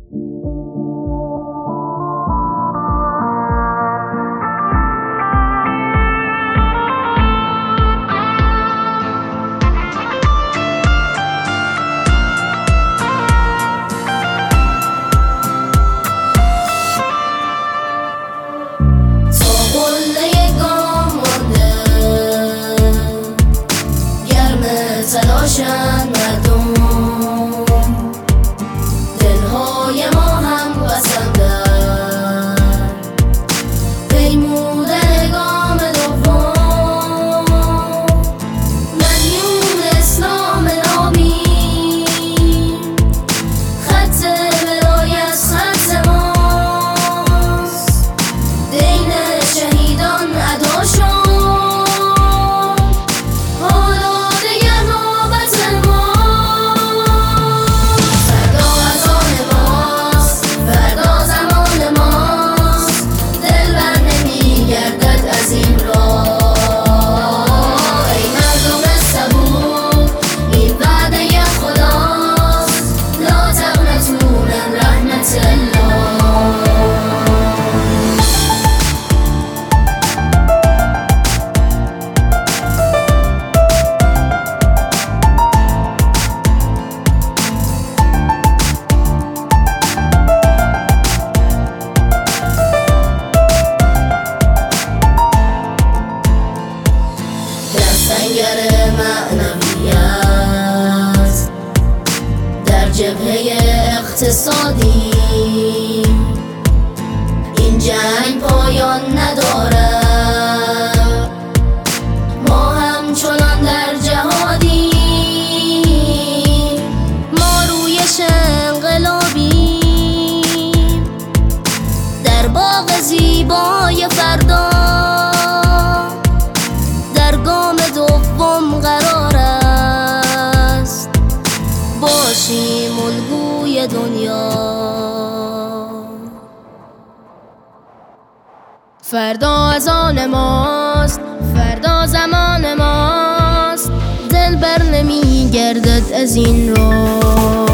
تلاشن مردم دلهای ما هم بسندن پیمودن گام دوم مدیون اسلام نابی خط ولایت خط ماست دین شهیدان ادا شد سنگر معنویت در جبهه اقتصادی این جنگ پایان ندارد ما همچنان در جهادی ما رویش انقلابی در باغ زیبای فردا قرار است باشیم الگوی دنیا فردا از آن ماست فردا زمان ماست دل بر نمی گردد از این راه